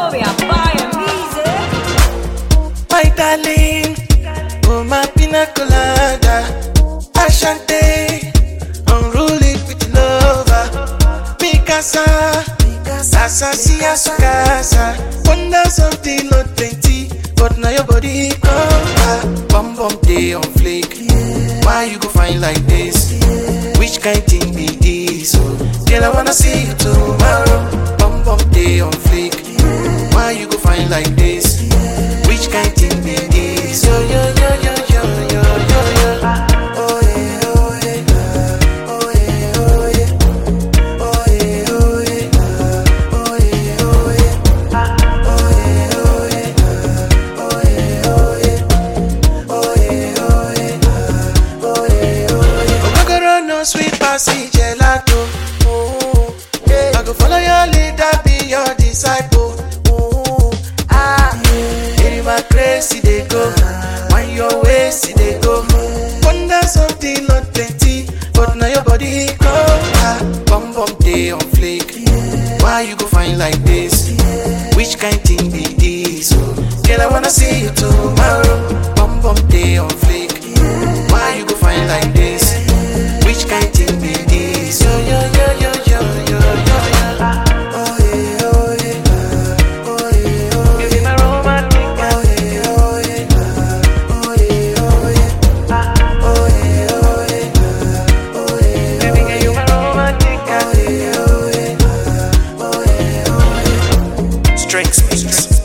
Victoria Fire Music. My darling, oh my pina colada, Ashante, unruly with lover, Mikasa, Asasi Asukasa, wonders of the Lord plenty, but now your body come bum bum day on flake. Why you go find like this? Which kind thing be this? Oh, girl, I wanna see you tomorrow. Bum bum day on flake. Why you go find like this? Which kind thing be this? Yo yo yo yo yo yo yo yo. Oh yeah oh yeah. Oh yeah oh yeah. Oh yeah oh yeah. Oh yeah oh yeah. Oh yeah oh yeah. Oh yeah oh yeah. Oh yeah oh yeah. Oh yeah oh yeah. Ogogoro no sweet passy gelato. Oh yeah. I go follow your leader, be your disciple. My crazy they go, when your ways they go. Wonders of the Lord plenty, but now your body go. Bum bum day on flake. Why you go find like this? Which kind thing be this? Oh, girl, I wanna see you tomorrow. Bum bum day on flake. Why you go find like this? Which kind thing be this? Yo yo yo yo yo yo yo yo. Oh yeah oh yeah. Oh yeah oh yeah. Give me my romantic. Strengths mix.